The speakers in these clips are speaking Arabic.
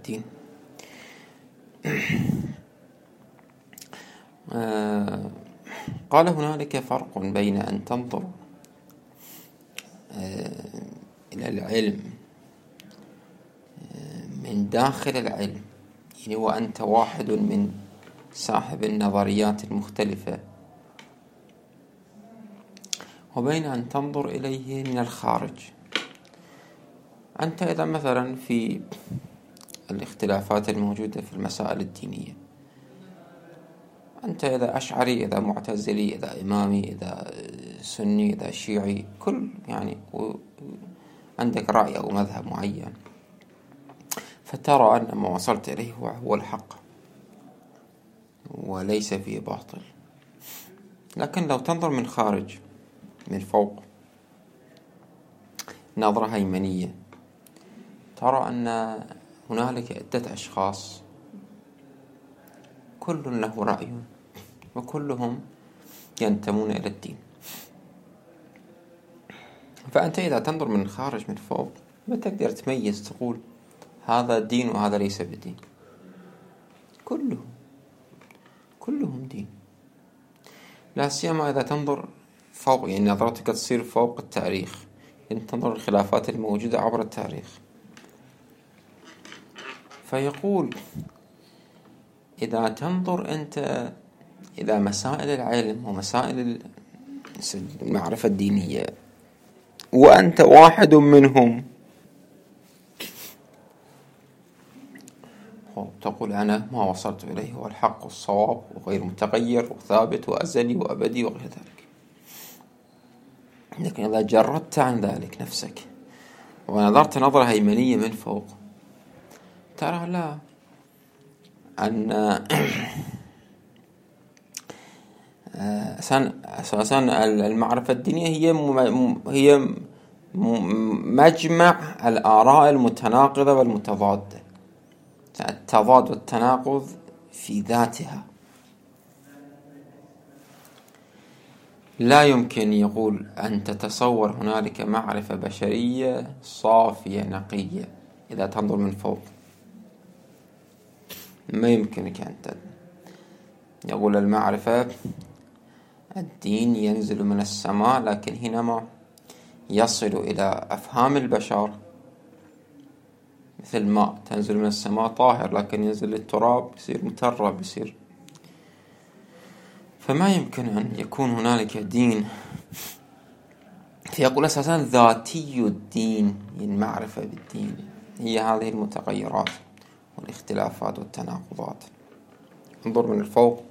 الدين. قال هنالك فرق بين أن تنظر إلى العلم من داخل العلم، يعني وأنت واحد من صاحب النظريات المختلفة، وبين أن تنظر إليه من الخارج. أنت إذا مثلا في الاختلافات الموجودة في المسائل الدينية، أنت إذا أشعري، إذا معتزلي، إذا إمامي، إذا سني، إذا شيعي، كل يعني عندك رأي أو مذهب معين، فترى أن ما وصلت إليه هو الحق وليس فيه باطل. لكن لو تنظر من خارج، من فوق، نظرة هيمنية، ترى أن هنالك عدة أشخاص كل له رأي وكلهم ينتمون إلى الدين. فأنت إذا تنظر من الخارج، من فوق، ما تقدر تميز تقول هذا دين وهذا ليس بدين. كلهم دين، لا سيما إذا تنظر فوق، يعني نظرتك تصير فوق التاريخ، يعني تنظر الخلافات الموجودة عبر التاريخ. فيقول إذا تنظر أنت إذا مسائل العلم ومسائل المعرفة الدينية وأنت واحد منهم، تقول أنا ما وصلت إليه هو الحق والصواب وغير متغير وثابت وأزلي وأبدي وغير ذلك. لكن إذا جردت عن ذلك نفسك ونظرت نظرة هيمنية من فوق، ترى لا، أن أساسا المعرفة الدينية هي مجمع الآراء المتناقضة والمتضادة، التضاد والتناقض في ذاتها. لا يمكن يقول أن تتصور هنالك معرفة بشرية صافية نقية إذا تنظر من فوق. ما يمكنك أن يقول المعرفة الدين ينزل من السماء، لكن حينما يصل إلى أفهام البشر مثل الماء تنزل من السماء طاهر، لكن ينزل للتراب يصير مترب يصير. فما يمكن أن يكون هنالك دين. فيقول أساسا ذاتي الدين، المعرفة بالدين هي هذه المتغيرات والاختلافات والتناقضات. انظر من الفوق،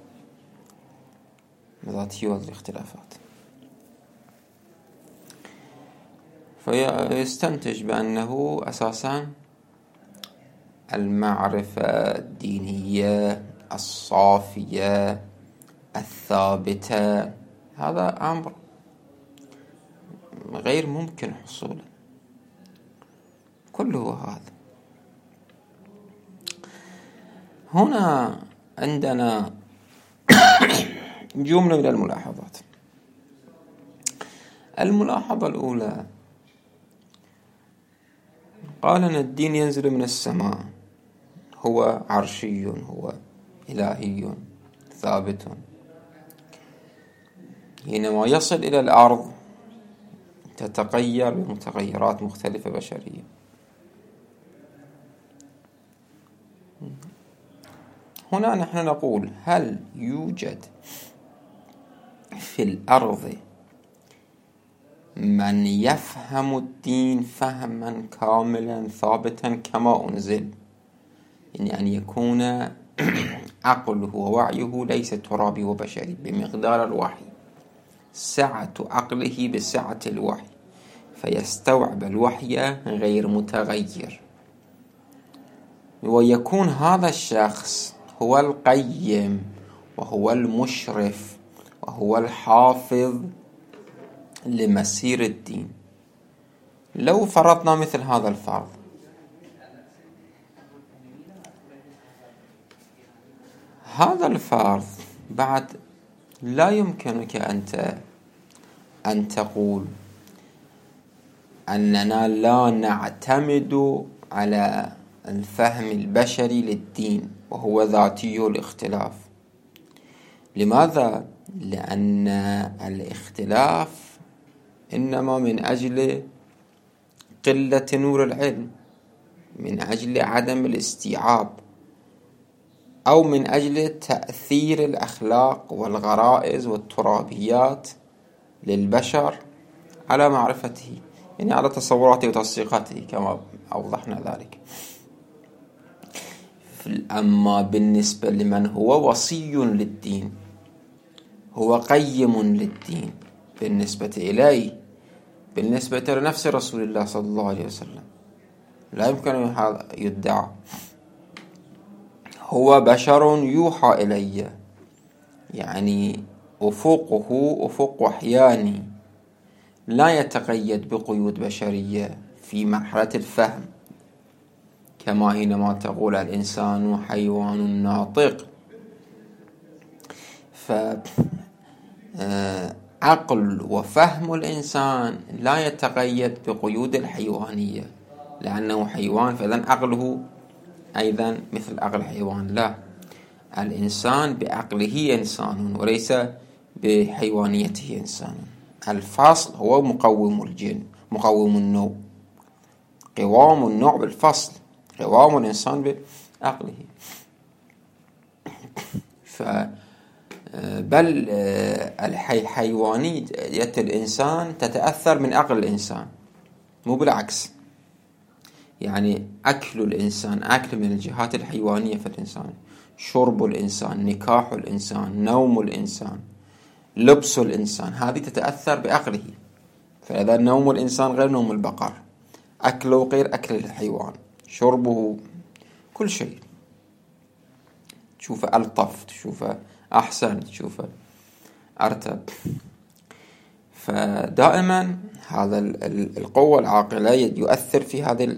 ذاتي والاختلافات. فيستنتج بأنه أساسا المعرفة الدينية الصافية الثابتة هذا أمر غير ممكن حصوله، كله هذا. هنا عندنا جملة من الملاحظات. الملاحظة الأولى، قال أن الدين ينزل من السماء، هو عرشي، هو إلهي ثابت. حينما يصل إلى الأرض تتغير بمتغيرات مختلفة بشرية. هنا نحن نقول هل يوجد في الأرض من يفهم الدين فهما كاملا ثابتا كما أنزل، يعني أن يكون عقله ووعيه ليس ترابي وبشري بمقدار الوحي، سعة عقله بسعة الوحي، فيستوعب الوحي غير متغير، ويكون هذا الشخص هو القيم وهو المشرف وهو الحافظ لمسير الدين. لو فرضنا مثل هذا الفرض، هذا الفرض بعد لا يمكنك أن تقول أننا لا نعتمد على الفهم البشري للدين، وهو ذاتي الاختلاف. لماذا؟ لأن الاختلاف إنما من أجل قلة نور العلم، من أجل عدم الاستيعاب، أو من أجل تأثير الأخلاق والغرائز والترابيات للبشر على معرفته، يعني على تصوراته وتصديقاته كما أوضحنا ذلك. أما بالنسبة لمن هو وصي للدين، هو قيم للدين بالنسبة إليه، بالنسبة لنفس رسول الله صلى الله عليه وسلم، لا يمكن أن يدعى. هو بشر يوحى إلي، يعني أفقه أفق وحياني، لا يتقيد بقيود بشرية في مرحلة الفهم، كما حينما تقول الإنسان حيوان ناطق. فعقل وفهم الإنسان لا يتقيد بقيود الحيوانية، لأنه حيوان فإذن عقله أيضا مثل عقل الحيوان. لا، الإنسان بعقله إنسان وليس بحيوانيته إنسان. الفصل هو مقوم الجن، مقوم النوع، قوام النوع بالفصل، قوام الإنسان بعقله. بل الحيوانية الإنسان تتأثر من عقل الإنسان، مو بالعكس. يعني أكل الإنسان أكل من الجهات الحيوانية في الإنسان، شرب الإنسان، نكاح الإنسان، نوم الإنسان، لبس الإنسان، هذه تتأثر بعقله. فإذا نوم الإنسان غير نوم البقر، أكله غير أكل الحيوان، شربه، كل شيء تشوفه ألطف، تشوفه أحسن، تشوفه أرتب. فدائما هذا القوة العاقلية يؤثر في هذه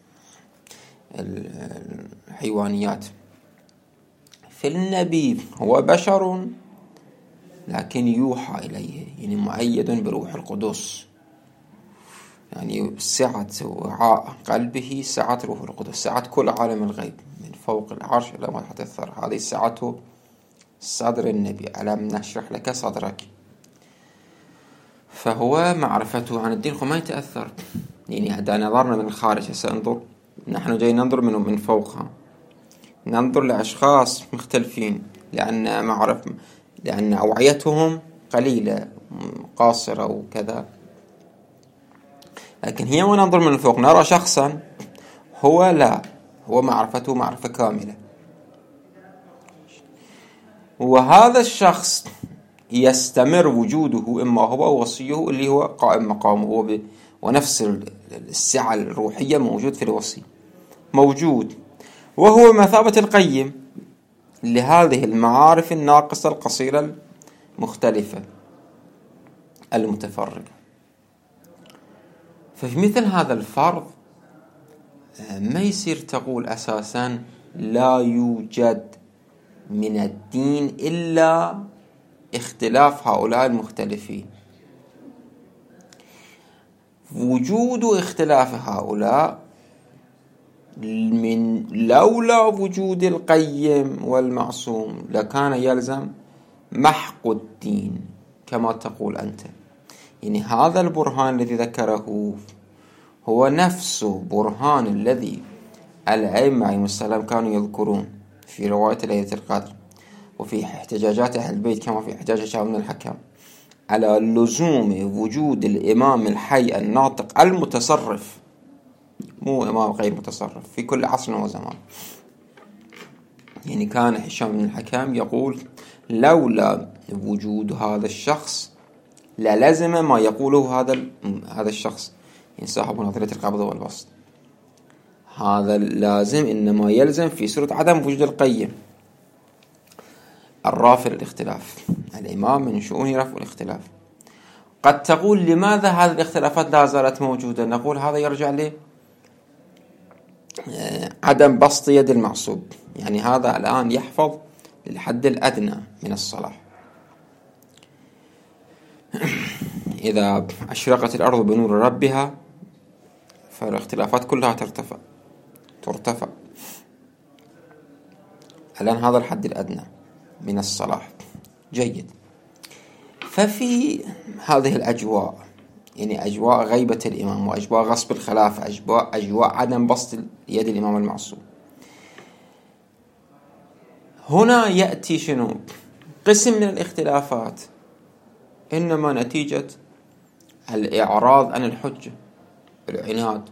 الحيوانيات. في النبي هو بشر لكن يوحى إليه، يعني مؤيد بروح القدس، يعني سعة وعاء قلبه سعة روح القدس، سعة كل عالم الغيب من فوق العرش إلى ما تحت الثرى. هذه سعته صدر النبي، ألم نشرح لك صدرك. فهو معرفته عن الدين ما يتأثر. يعني إذا نظرنا من الخارج سننظر، نحن جاي ننظر من فوقها، ننظر لأشخاص مختلفين، لأن أوعيتهم قليلة قاصرة وكذا. لكن هي وننظر من فوق نرى شخصا هو لا، هو معرفته معرفة كاملة، وهذا الشخص يستمر وجوده، إما هو وصيه اللي هو قائم مقامه، ونفس السعة الروحية موجود في الوصي، موجود، وهو مثابة القيم لهذه المعارف الناقصة القصيرة المختلفة المتفرقة. ففي مثل هذا الفرض ما يصير تقول أساسا لا يوجد من الدين إلا اختلاف هؤلاء المختلفين. وجود اختلاف هؤلاء من لولا وجود القيم والمعصوم لكان يلزم محق الدين كما تقول أنت. يعني هذا البرهان الذي ذكره هو نفس برهان الذي الأئمة عليهم السلام كانوا يذكرون في رواية ليلة القدر، وفي احتجاجات أهل البيت، كما في احتجاج شعب بن الحكم على لزوم وجود الإمام الحي الناطق المتصرف، مو إمام غير متصرف، في كل عصر وزمان. يعني كان هشام بن الحكم يقول لولا وجود هذا الشخص للزم ما يقوله هذا الشخص، يعني صاحب نظرية القبض والبسط. هذا لازم إنما يلزم في صورة عدم وجود القيم الرافع الاختلاف. الإمام من شؤونه رفع الاختلاف. قد تقول لماذا هذه الاختلافات لا زالت موجودة؟ نقول هذا يرجع عدم بسط يد المعصوب. يعني هذا الآن يحفظ للحد الأدنى من الصلاح. إذا أشرقت الأرض بنور ربها فالاختلافات كلها ترتفع. ترتفع. الآن هذا الحد الأدنى من الصلاح. جيد. ففي هذه الأجواء، يعني أجواء غيبة الإمام وأجواء غصب الخلافة، أجواء عدم بسط يد الإمام المعصوم، هنا يأتي شنو؟ قسم من الاختلافات إنما نتيجة الإعراض عن الحجة، العناد.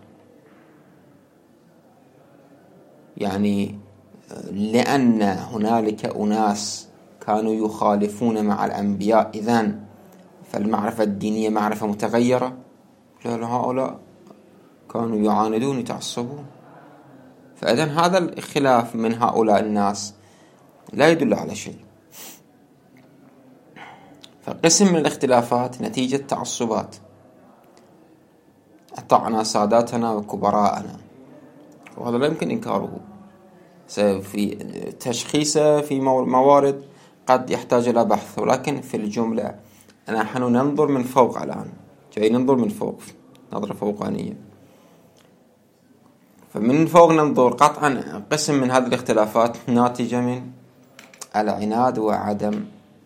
يعني لأن هنالك أناس كانوا يخالفون مع الأنبياء، إذن فالمعرفة الدينية معرفة متغيرة. لا، هؤلاء كانوا يعاندون يتعصبون. فإذن هذا الخلاف من هؤلاء الناس لا يدل على شيء. فقسم من الاختلافات نتيجة تعصبات. أطعنا ساداتنا وكبراءنا، وهذا لا يمكن إنكاره. في تشخيصه في موارد قد يحتاج إلى بحث، ولكن في الجملة نحن ننظر من فوق. الآن جاي ننظر من فوق، نظرة فوقانية. فمن فوق ننظر قطعا قسم من هذه الاختلافات ناتجة من العناد وعدم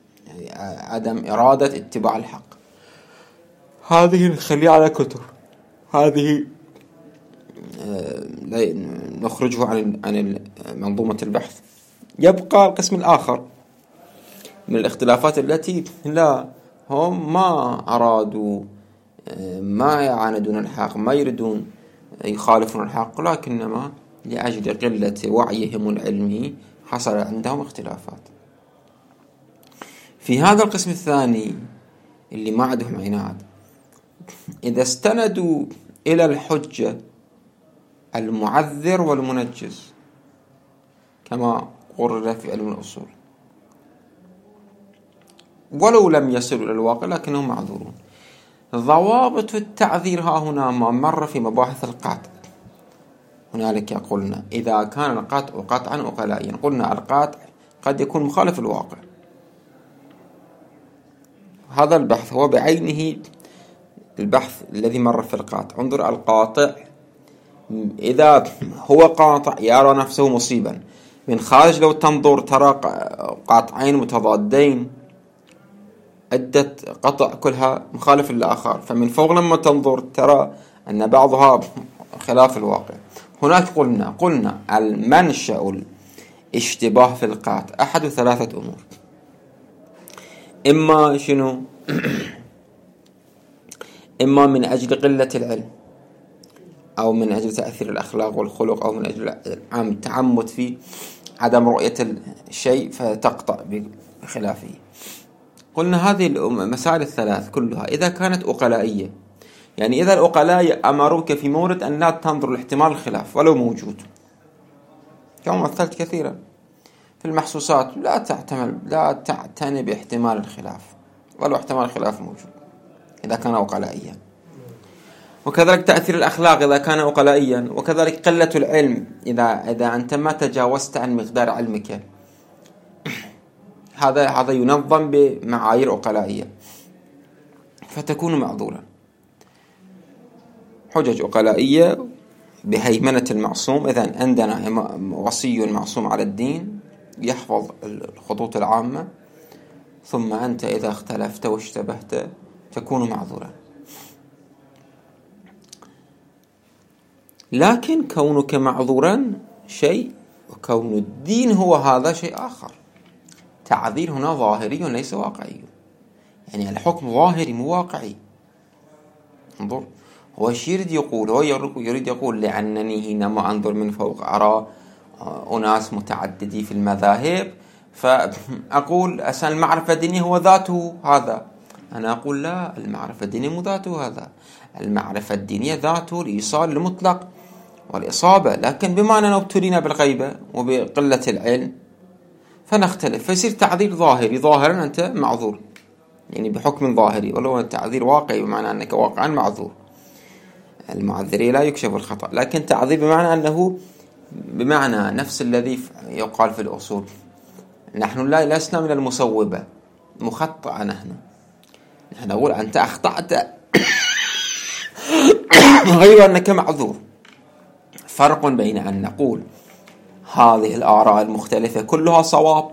إرادة اتباع الحق. هذه نخليها على كتب، هذه نخرجه عن منظومة البحث. يبقى القسم الآخر من الاختلافات التي لا، هم ما أرادوا، ما يعاندون الحق، ما يريدون يخالفون الحق، لكنما لأجل قلة وعيهم العلمي حصل عندهم اختلافات. في هذا القسم الثاني اللي ما عندهم عناد، إذا استندوا إلى الحجة المعذر والمنجز كما قرر في علم الأصول، ولو لم يصلوا إلى الواقع لكنهم معذورون. ضوابط التعذير ها هنا ما مر في مباحث القطع. هنالك قلنا إذا كان القطع قطعا أقلائيا، قلنا القطع قد يكون مخالف الواقع. هذا البحث هو بعينه البحث الذي مر في القاطع. انظر القاطع، إذا هو قاطع يرى نفسه مصيبا من خارج، لو تنظر ترى قاطعين متضادين، عدة قطع كلها مخالف للآخر. فمن فوق لما تنظر ترى أن بعضها خلاف الواقع. هناك قلنا المنشأ الاشتباه في القاطع أحد ثلاثة أمور. إما شنو؟ إما من أجل قلة العلم، أو من أجل تأثير الأخلاق والخلق، أو من أجل تعمد في عدم رؤية الشيء فتقطع بخلافه. قلنا هذه المسائل الثلاث كلها إذا كانت أقلائية، يعني إذا الأقلاء أمروك في مورد أن لا تنظر لاحتمال الخلاف ولو موجود، كما مثلت كثيرا في المحسوسات، لا تعتني باحتمال الخلاف ولو احتمال الخلاف موجود إذا كان أقلائيا. وكذلك تأثير الأخلاق إذا كان أقلائيا، وكذلك قلة العلم إذا أنت ما تجاوزت عن مقدار علمك، هذا ينظم بمعايير أقلائية فتكون معذورا. حجج أقلائية بهيمنة المعصوم. إذن عندنا وصي معصوم على الدين يحفظ الخطوط العامة، ثم أنت إذا اختلفت واشتبهت تكون معذورا. لكن كونك معذورا شيء، وكون الدين هو هذا شيء آخر. تعذير هنا ظاهري ليس واقعي، يعني الحكم ظاهري مو واقعي. انظر، هو يريد يقول، يريد يقول لأنني حينما أنظر من فوق أرى أناس متعددي في المذاهب، فأقول أصلا المعرفة الدينية هو ذاته هذا. أنا أقول لا، المعرفة الدينية مو ذاته هذا. المعرفة الدينية ذاته الإيصال المطلق والإصابة، لكن بما أننا ابتلينا بالغيبة وبقلة العلم فنختلف، فيصير تعذير ظاهري. ظاهرا أنت معذور، يعني بحكم ظاهري، ولو تعذير واقعي بمعنى أنك واقعا معذور. المعذرين لا يكشف الخطأ، لكن تعذير بمعنى أنه بمعنى نفس الذي يقال في الأصول. نحن لا لسنا من المصوبة، مخطئة. نحن نقول أنت أخطأت غير أنك معذور، فرق بين أن نقول هذه الآراء المختلفة كلها صواب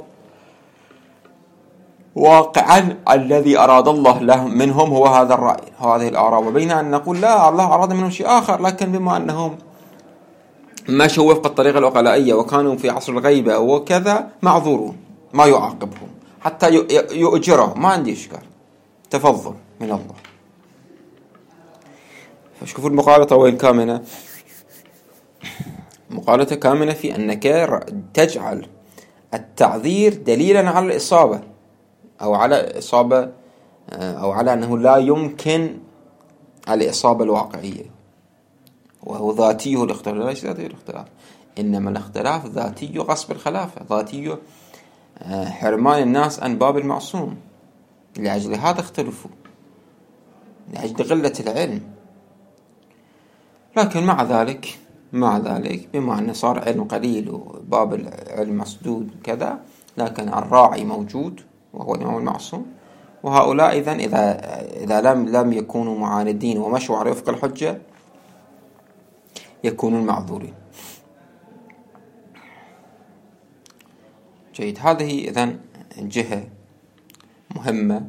واقعا الذي أراد الله لهم منهم هو هذا الرأي هذه الآراء، وبين أن نقول لا، الله أراد منهم شيء آخر، لكن بما أنهم مشوا وفق الطريقة العقلائية وكانوا في عصر الغيبة وكذا معذورون، ما يعاقبهم حتى يؤجرهم، ما عندي إشكال، تفضل من الله. فشوفوا المقالطة وين كامنة، مقالطة كامنة في أنك تجعل التعذير دليلا على الإصابة أو على إصابة أو على أنه لا يمكن الإصابة الواقعية، وهو ذاتيه الاختلاف، ليس ذاتيه الاختلاف، إنما الاختلاف ذاتي غصب الخلافة، ذاتي حرمان الناس عن باب المعصوم، لأجل هذا اختلفوا، لأجل قلة العلم. لكن مع ذلك بما أنه صار علم قليل وباب العلم مسدود كذا، لكن الراعي موجود وهو الإمام المعصوم، وهؤلاء إذا لم يكونوا معاندين ومشوا على وفق الحجة يكونون معذورين. جيد، هذه إذن جهة مهمة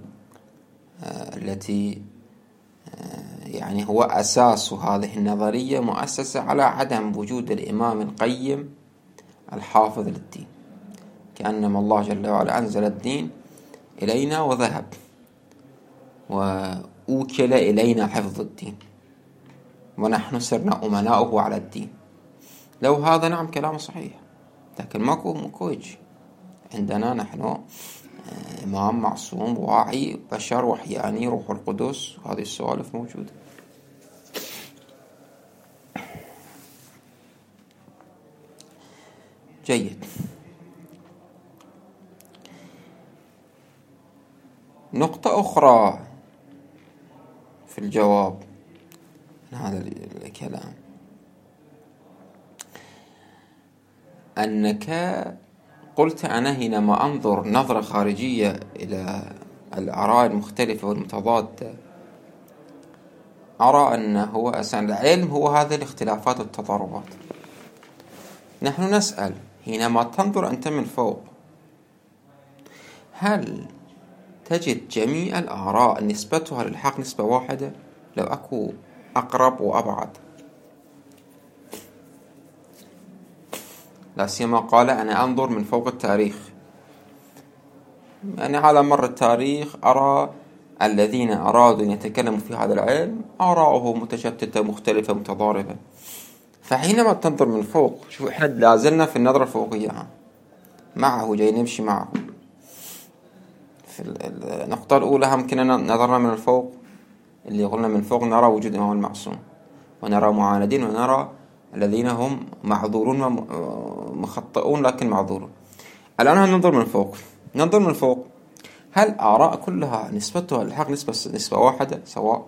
التي يعني هو أساس هذه النظرية مؤسسة على عدم وجود الإمام القيم الحافظ للدين، كأنما الله جل وعلا أنزل الدين إلينا وذهب وأوكل إلينا حفظ الدين ونحن صرنا أمناؤه على الدين. لو هذا نعم كلام صحيح، لكن ماكو وجه عندنا نحن إمام معصوم واعي بشر وحياني روح القدس، هذه السوالف موجودة. جيد، نقطة أخرى في الجواب عن هذا الكلام، أنك قلت أنا حينما أنظر نظرة خارجية إلى الآراء المختلفة والمتضادة أرى أن هو أساسا العلم هو هذه الاختلافات والتضاربات. نحن نسأل حينما تنظر أنت من فوق، هل تجد جميع الآراء نسبتها للحق نسبة واحدة؟ لو أكو أقرب وأبعد، لا سيما قال أنا أنظر من فوق التاريخ، يعني على مر التاريخ أرى الذين أرادوا أن يتكلموا في هذا العلم آراءه متشتتة مختلفة متضاربة. فحينما تنظر من فوق، شوف إحنا لازلنا في النظرة الفوقية معه، جاي نمشي معه. في النقطة الأولى هم كنا نظرنا من الفوق، اللي قلنا من فوق نرى وجود إمام المعصوم ونرى معاندين ونرى الذين هم معذورون ومخطئون لكن معذورون. الآن ننظر من فوق، ننظر من فوق، هل آراء كلها نسبتها للحق نسبة واحدة سواء؟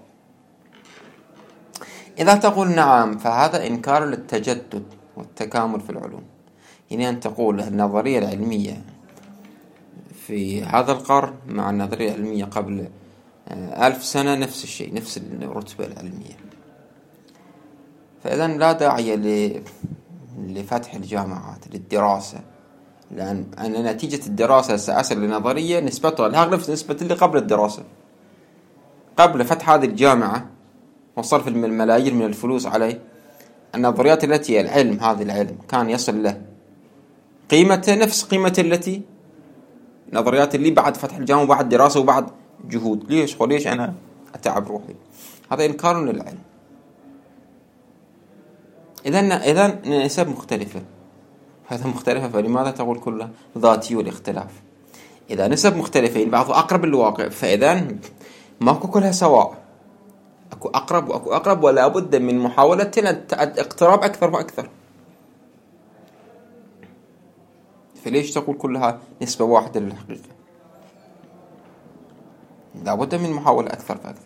إذا تقول نعم فهذا إنكار للتجدد والتكامل في العلوم، يعني أن تقول النظرية العلمية في هذا القرن مع النظرية العلمية قبل 1000 سنة نفس الشيء، نفس الرتبة العلمية. فإذا لا داعي لفتح الجامعات للدراسة، لأن نتيجة الدراسة سأصل لنظرية نسبتها لها نفس نسبة اللي قبل الدراسة. قبل فتح هذه الجامعة وصرف الملايين من الفلوس عليه، النظريات التي العلم هذا العلم كان يصل له قيمته نفس قيمة التي نظريات اللي بعد فتح الجامعة وبعد دراسة وبعد جهود. ليش أنا أتعب روحي؟ هذا إنكار للعلم. إذن نسب مختلفة، هذا مختلفة، فلماذا تقول كلها ذاتي والاختلاف؟ إذا نسب مختلفين بعضها أقرب للواقع، فإذن ماكو كلها سواء، أكو أقرب وأكو أقرب، ولا بد من محاولة اقتراب أكثر وأكثر. فليش تقول كلها نسبة واحدة للحقيقة؟ لا بد من محاولة أكثر فأكثر.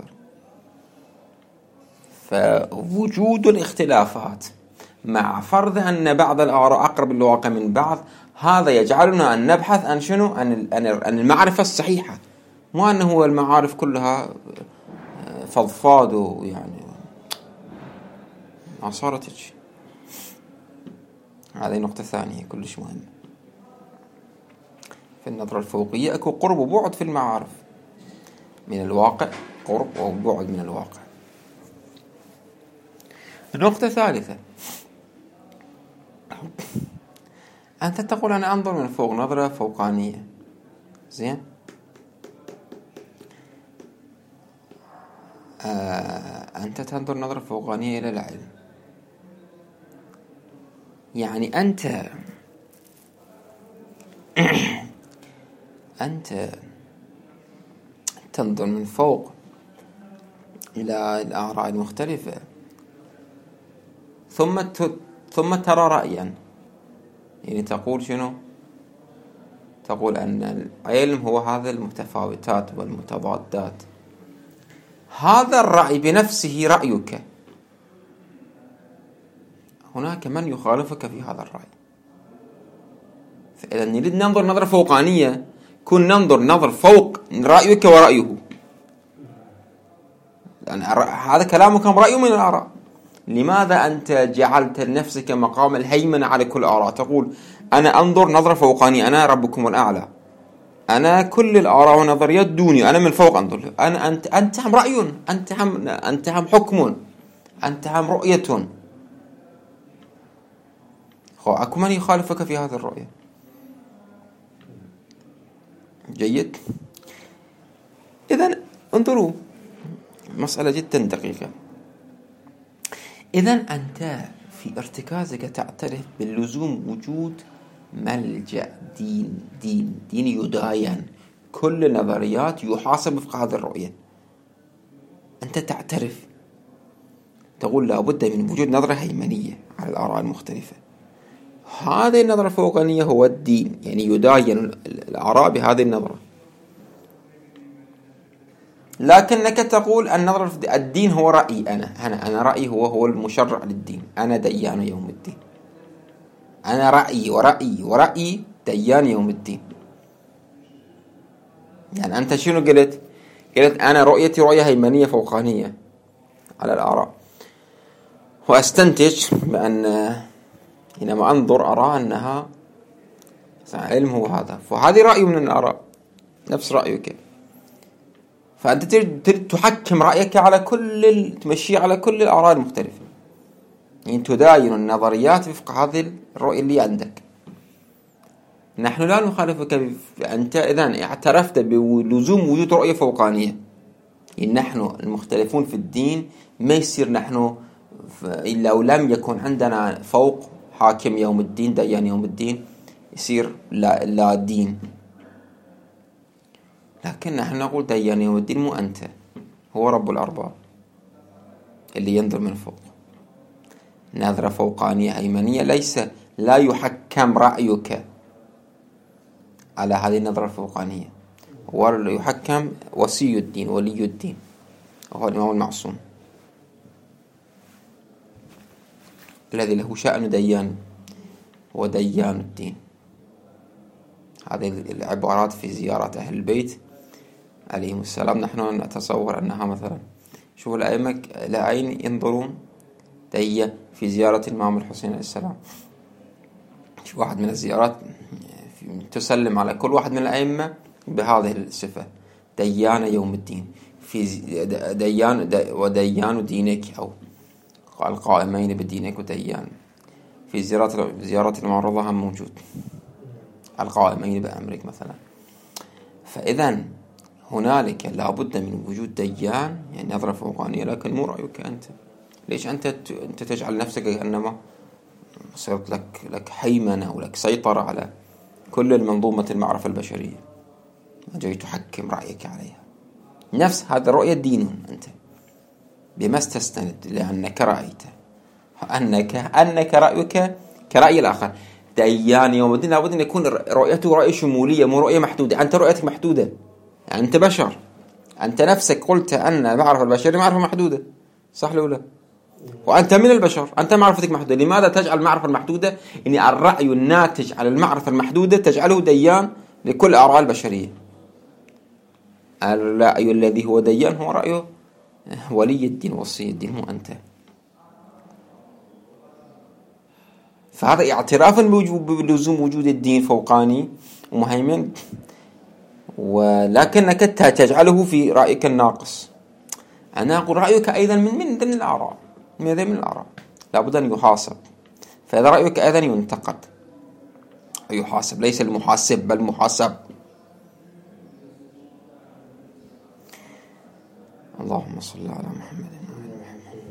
فوجود الاختلافات مع فرض أن بعض الآراء أقرب للواقع من بعض، هذا يجعلنا أن نبحث عن شنو؟ عن المعرفة الصحيحة، مو أنه هو المعارف كلها فضفاض، ويعني ما صارت شيء. هذه نقطة ثانية كلش مهمة. في النظرة الفوقية أكو قرب وبعد في المعارف من الواقع، قرب وبعد من الواقع. النقطة الثالثة، أنت تقول أنا أنظر من فوق نظرة فوقانية، زين؟ أنت تنظر نظرة فوقانية إلى العلم، يعني أنت تنظر من فوق إلى الآراء المختلفة، ثم ترى رأيا، يعني تقول شنو؟ تقول أن العلم هو هذا المتفاوتات والمتضادات. هذا الرأي بنفسه رأيك، هناك من يخالفك في هذا الرأي. فإذا نريد ننظر نظرة فوقانية، كن ننظر نظر فوق رأيك ورأيه، لأن هذا كلامك رأي من الآراء. لماذا أنت جعلت لنفسك مقام الهيمنة على كل الآراء؟ تقول أنا أنظر نظرة فوقانية، أنا ربكم الأعلى، أنا كل الآراء ونظريات دوني، أنا من فوق أنظر. أنت هم رأي، أنت هم حكم، أنت هم رؤية. أكو من يخالفك في هذه الرؤية. جيد. إذن انظروا، مسألة جدا دقيقة. إذن أنت في ارتكازك تعترف باللزوم وجود ملجأ دين يداين، كل النظريات يحاسب وفق هذه الرؤية. أنت تعترف، تقول لابد من وجود نظرة هيمنية على الآراء المختلفة. هذه النظرة الفوقانية هو الدين، يعني يداين الآراء بهذه النظرة. لكنك تقول الدين هو رأيي، أنا رأيي هو المشرع للدين، أنا ديان يوم الدين، أنا رأيي ديان يوم الدين. يعني أنت شنو قلت أنا رؤيتي رؤية هيمنية فوقانية على الآراء، وأستنتج بأن حينما أنظر أرى أنها علم هو هذا، فهذه رأي من الآراء نفس رأيك. فأنت تريد تحكم رأيك على تمشي على كل الآراء المختلفة، يعني تداين النظريات وفق هذه الرؤية اللي عندك. نحن لا نخالفك، أنت إذن اعترفت بلزوم وجود رؤية فوقانية. يعني نحن المختلفون في الدين ما يصير نحن إلا ولم يكن عندنا فوق حاكم يوم الدين ديان يوم الدين يصير لا دين. لكن نحن نقول ديان يوم الدين مو أنت، هو رب الأرباب اللي ينظر من فوق. نظرة فوقانية هيمنية، لا يحكم رأيك على هذه النظرة الفوقانية، ويحكم وصي الدين ولي الدين وهو الإمام المعصوم الذي له شأن ديان وديان الدين. هذه العبارات في زيارة أهل البيت عليهم السلام نحن نتصور أنها مثلا، شوفوا الأئمة العين ينظرون في زيارة الإمام الحسين عليه السلام. في واحد من الزيارات تسلم على كل واحد من الأئمة بهذه الصفة، ديان يوم الدين، في وديان دينك، أو القائمين بدينك وديان. في زيارة الإمام رضا هم موجود القائمين بأمرك مثلا. فإذا هنالك لابد من وجود ديان، يعني نظرة فوقانية، لكن مو رأيك أنت. ليش أنت تجعل نفسك كأنما صرت لك هيمنة ولك سيطرة على كل المنظومة المعرفة البشرية، ما جاي تحكم رأيك عليها. نفس هذا الرؤية دين أنت بما استستند، لأنك رأيت أنك رأيك كرأي الآخر. ديان يوم الدين لابد أن يكون رؤيته رؤية شمولية، مو رؤية محدودة. أنت رؤيتك محدودة، يعني أنت بشر، أنت نفسك قلت أن المعرفة البشرية معرفة محدودة، صح ولا لا؟ وأنت من البشر، أنت معرفتك محدودة. لماذا تجعل المعرفة المحدودة، يعني الرأي الناتج على المعرفة المحدودة تجعله ديان لكل الآراء البشرية؟ الرأي الذي هو ديان هو رأيه ولي الدين وصي الدين، مو أنت. فهذا اعتراف بلزوم وجود الدين فوقاني ومهيمن، ولكنك تجعله في رأيك الناقص. أنا أقول رأيك أيضا من ضمن الآراء، من الآراء لابد أن يحاسب. فإذا رأيك أيضا ينتقد ويحاسب، ليس المحاسب بل محاسب. اللهم صل على محمد.